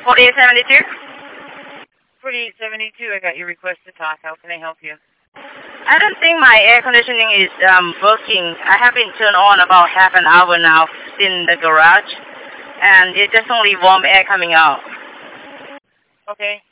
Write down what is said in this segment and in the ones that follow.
4872? 4872, I got your request to talk. How can I help you? I don't think my air conditioning is working. I have been turned on about half an hour now in the garage, and it's just only warm air coming out. Okay,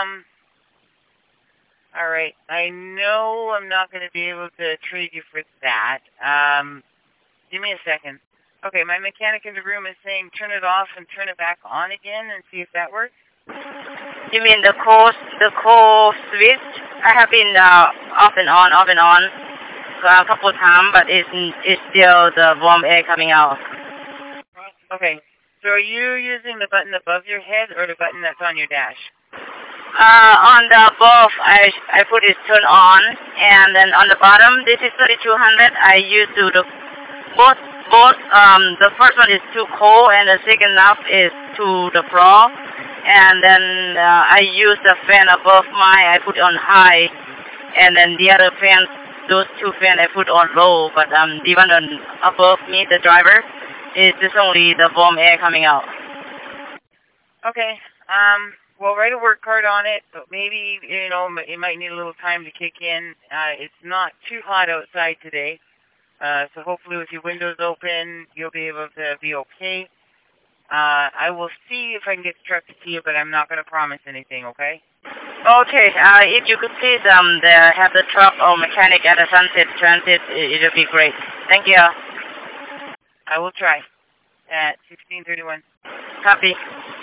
alright. I know I'm not going to be able to trade you for that. Give me a second. Okay, my mechanic in the room is saying turn it off and turn it back on again and see if that works. You mean the cold switch? I have been off and on a couple of times, but it's still the warm air coming out. Okay, so are you using the button above your head or the button that's on your dash? On the above, I put it turn on, and then on the bottom, this is 3200. I use the both. The first one is too cold, and the second up is to the floor. And then I use the fan above mine, I put on high, and then the other fans, those two fans I put on low, but the one above me, the driver, is just only the warm air coming out. Okay, well, write a work card on it, but maybe, you know, it might need a little time to kick in. It's not too hot outside today, so hopefully with your windows open, you'll be able to be okay. I will see if I can get the truck to see you, but I'm not going to promise anything, okay? Okay, if you could please have the truck or mechanic at the Sunset Transit, it would be great. Thank you. I will try. At 1631. Copy.